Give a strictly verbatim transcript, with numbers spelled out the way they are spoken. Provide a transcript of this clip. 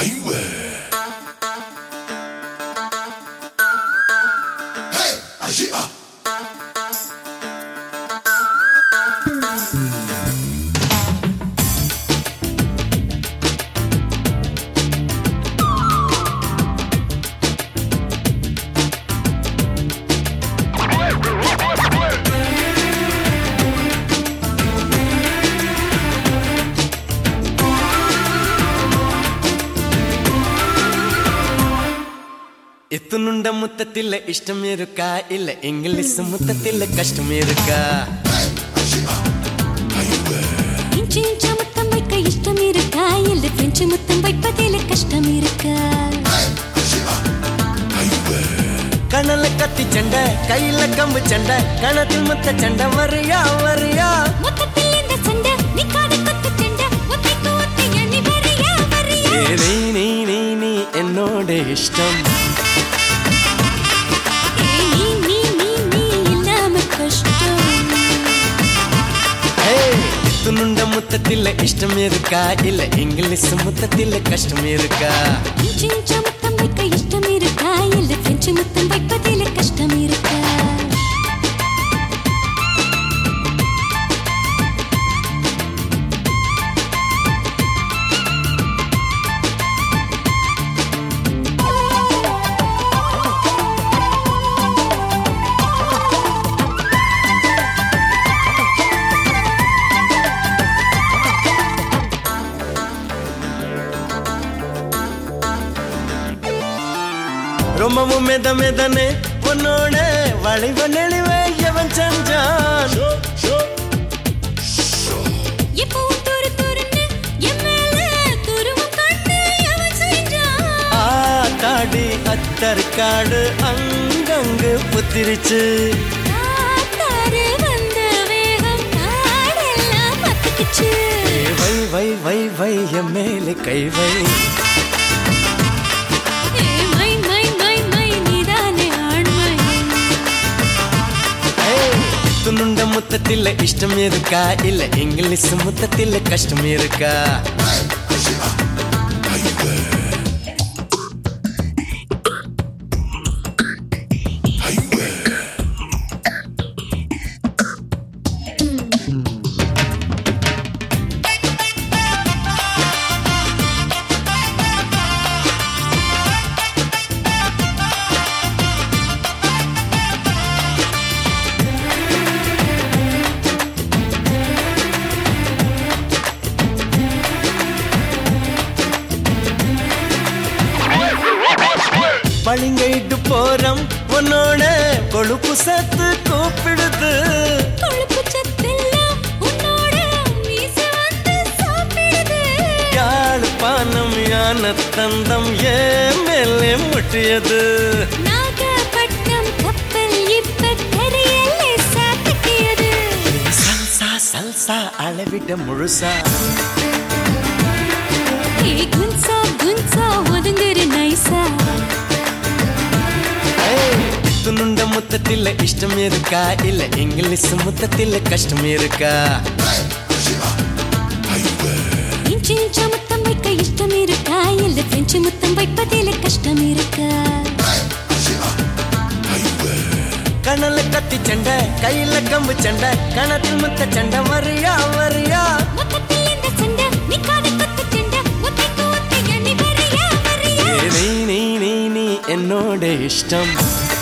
ಇತ್ತುನುಂಡ ಮುತ್ತತ್ತಿಲ್ಲ ಇಷ್ಟಮಿರುಕ ಇಲ್ಲ ಇಂಗ್ಲಿಷ್ ಮುತ್ತತ್ತಿಲ್ಲ ಕಷ್ಟಮಿರುಕ ಇಂಚು ಇಂಚ முத்தம் வைக்க இஷ்டம் இருக்கா இல்ல பிரெஞ்சு முத்தம் வைப்பதில் கஷ்டம் இருக்கா கணல கத்தி சண்டை கையில கம்பு சண்டை கணத்தில் முத்த சண்டை வரியா வரியா முத்தத்தில் இந்த சண்டை நிக்காத குத்து சண்டை ஒத்தைக்கு ஒத்தை எண்ணி வரியா வரியா நீ நீ நீ நீ என்னோட இஷ்டம் இத்துனுண்ட முத்தத்தில இஷ்டம் இருக்கா இல்ல இங்கிலீஷ் முத்தத்தில கஷ்டம் இருக்கா இன்ச்சு இன்ச்ச முத்தம் வைக்க இஷ்டம் இருக்கா இல்ல பிரெஞ்சு முத்தம் வைப்பதில் கஷ்டம் இருக்கா ரொம்பவும் மெத மெதனே உன்னோட வளைவ நெளிவே எவன் செஞ்சான் எப்பவும் துரு துருன்னு என் மேல துருவம் கண்டு எவன் செஞ்சான் ஆத்தாடி அத்தற்காடு அங்கங்கு புத்திரிச்சு காத்தாறு வந்த வேகம் காடெல்லாம் பத்திக்கிச்சு வை வை வை வை என் மேலே கை வை இத்துனுண்ட முத்தத்தில இஷ்டம் இருக்கா இல்ல இங்கிலீஷ் முத்தத்தில கஷ்டம் இருக்கா பளிங்கைட்டு போறம் உன்னோட கொழுப்பு சத்து கூப்பிடுது கொழுப்பு சத்தெல்லாம் உன்னோட மீச வந்து சாப்பிடுது யாழ் பானம் யான தந்தம் ஏன் மேலே முட்டியது நாகப்பட்டினம் கப்பல் இப்ப கரையிலே சாத்திக்கியது சல்சா சல்சா அளவிட முழுசா ஏ குன்சா குன்சா ஒதுங்குற நைசா இத்துனுண்ட முத்தத்தில இஷ்டம் இருக்கா இல்ல இங்கிலீஷ் முத்தத்தில கஷ்டம் இருக்கா இன்ச்சு இன்ச்ச முத்தம் வைக்க இஷ்டம் இருக்கா இல்ல பிரெஞ்சு முத்தம் வைப்பதில் கஷ்டம் இருக்கா கணல கத்தி சண்டை கையில கம்பு சண்டை கணத்தில் முத்த சண்டை வரியா வரியா முத்தத்தில் இந்த சண்டை நிக்காத குத்து சண்டை ஒத்தைக்கு ஒத்தை எண்ணி வரியா வரியா நீ நீ நீ நீ என்னோட இஷ்டம்